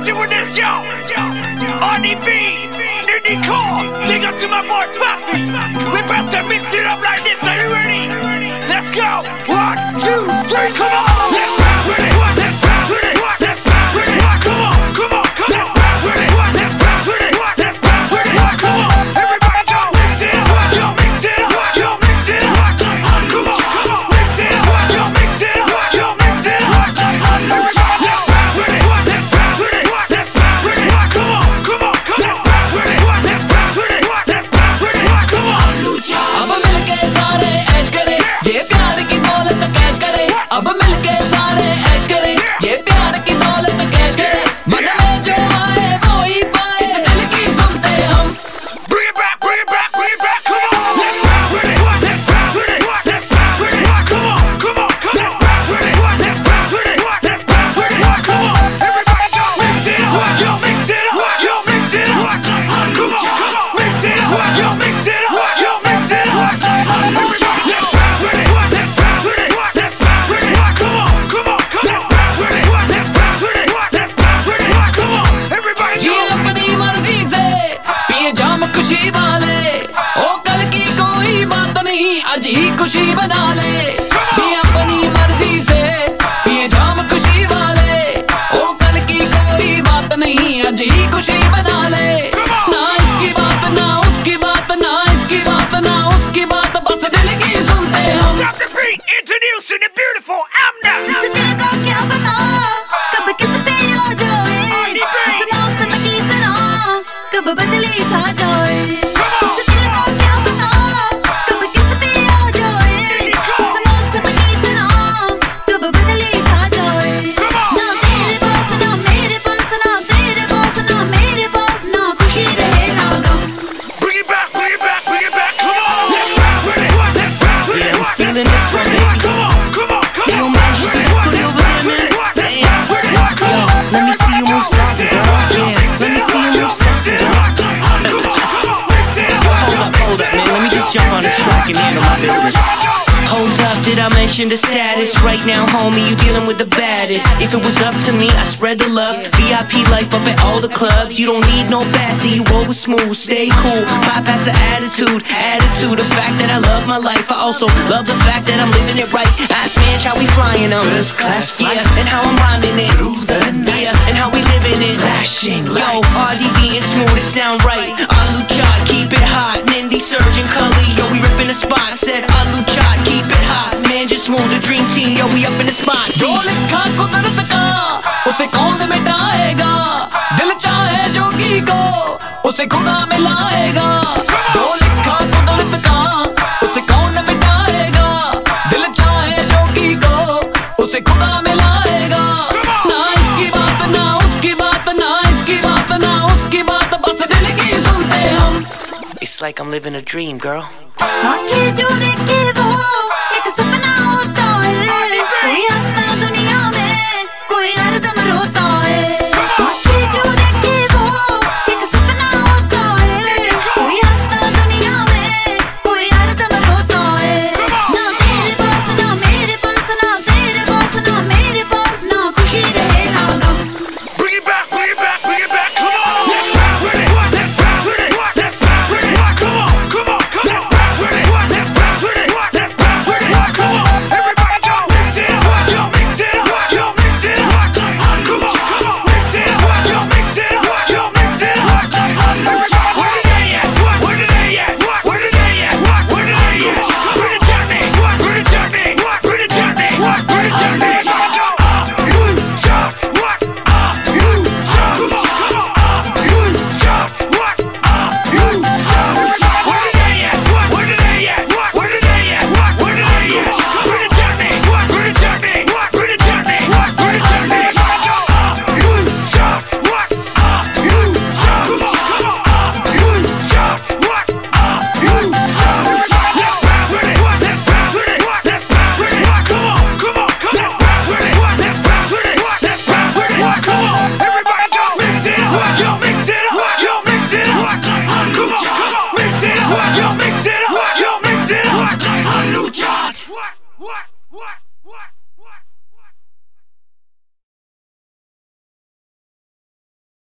doing this, yo. RDB, Niddy Cole, big up to my boy Buffy. We about to mix it up like this. Are you ready? Let's go. 1, 2, 3, come on. Let's bounce with it. Let's bounce with it. Let's bounce with it. Come on, come on, come on. Let's bounce with it. Let's bounce with it. Let's bounce with it. Come on, everybody go. Mix it up, yo, mix it up, yo, mix it up. Come on, come on, mix it up, yo, mix it up, yo, mix it up. अब मिलके सारे ऐश करें, ये प्यार की दौलत cash करें, मन में जो आए वो ही पाए, इस दिल की सुनते हम. Bring it back, bring it back, bring it back, come on. Let's bounce with it, let's bounce with it, let's bounce with it, come on, come on, come on. Let's bounce with it, let's bounce with it, let's bounce with it, come on. Everybody go, mix it up, yo, mix it up, yo, mix it up. Come on, come on, mix it up, yo, mix it up, yo, mix it up. Everybody, let's bounce with it, let's bounce with it, let's bounce with it, come on, come on, come on. Let's bounce with it, let's bounce with it, let's bounce with it, come on. Everybody जी अपनी मर्जी से पिए जाम खुशी वाले, ओ कल की कोई बात नहीं, आज ही खुशी बना ले. जी अपनी मर्जी से पिए जाम खुशी वाले, ओ कल की कोई बात नहीं, आज ही खुशी बना ले. ना इसकी बात ना उसकी बात, ना इसकी बात ना उसकी बात, बस दिल की सुनते हम. Stop the beat, introducing the beautiful Amna. इस दिल का क्या पता कब किस पे आ जाए, इस मौसम की तरह कब बदली छा जाए. इस दिल का क्या पता कब किस पे आ जाए, इस मौसम की तरह कब बदली छा जाए. ना तेरे पास ना मेरे पास, ना तेरे पास ना मेरे पास, ना खुशी रहे ना गम. Bring it back, bring it back, bring it back, come on. Let's bounce with it, let's bounce with it. Yeah, I'm feeling this one, baby. Come on, come on, come Yo, on. man, you see that booty over there, man? Damn. Yo, let me see you move something, girl. Yeah, let me see you move something, girl. Hold up, man. Let me just jump on this track and handle my business. Hold up, did I mention the status? Right now, homie, you dealing with the baddest. If it was up to me, I spread the love. VIP life up at all the clubs. You don't need no bassy, you roll with smooth. Stay cool, bypass the attitude. The fact that I love my life. I also love the fact that I'm living it right. Ask man, how we flying them? First class flights. Yeah, and how I'm rhyming it. Yeah, and how we living it. Flashing lights. Yo, RDB and smooth, it sound right. Alu Chad, keep it hot. Nindi, Surgeon, Cully, yo, we ripping the spot. Said Alu Chad, keep it hot. Man, just smooth, the dream team, yo, we up in the spot. जो लिखा कुदरत का उसे कौन मिटाएगा, दिल चाहे जोगी को उसे खुदा मिलाएगा. जो लिखा कुदरत का उसे कौन मिटाएगा, दिल चाहे जोगी को उसे खुदा मिलाएगा. ना इसकी बात ना उसकी बात, ना इसकी बात ना उसकी बात, बस दिल की सुनते हम. It's like I'm living a dream, girl. आंखें जो देखे वो एक सपना होता है, कोई हंसता दुनिया में कोई हरदम रोता है. आंखें जो देखे वो एक सपना होता है, कोई हंसता दुनिया में कोई हरदम रोता है. ना तेरे पास ना मेरे पास, ना तेरे पास ना मेरे पास, ना खुशी रहे ना गम. Bring it back, bring it back, bring it back, come on. Let's bounce with it, let's bounce with it, let's bounce with it. Come on, come on, come on. Let's bounce with it, let's bounce with it, let's bounce with it. Come on, everybody go. Mix it up, yo, mix it up, yo, mix it up. Come on, come on, mix it up, yo, mix it up, yo, mix it up. Everybody, where did they at? Where did they at? Where did they at? Where did they at? Where the journey? Where the journey? Where the journey? Where the journey? Go. You jump, what? You jump, you jump, you jump. Where did they at? Where did they at? Where did they at? Where did they at? Where the journey? Where the journey? Where the journey? Where the journey? Go. You jump, what? You jump, you jump, what? You jump. Let's bounce with it, let's bounce with it, let's bounce with it. Come on, come on, come on. Let's bounce with it, let's bounce with it, let's bounce with it. Come on, everybody go. Mix it up, yo, mix it up, yo, mix it up. Come on, mix it up, yo, mix it up, yo, mix it up. What? What? What? What?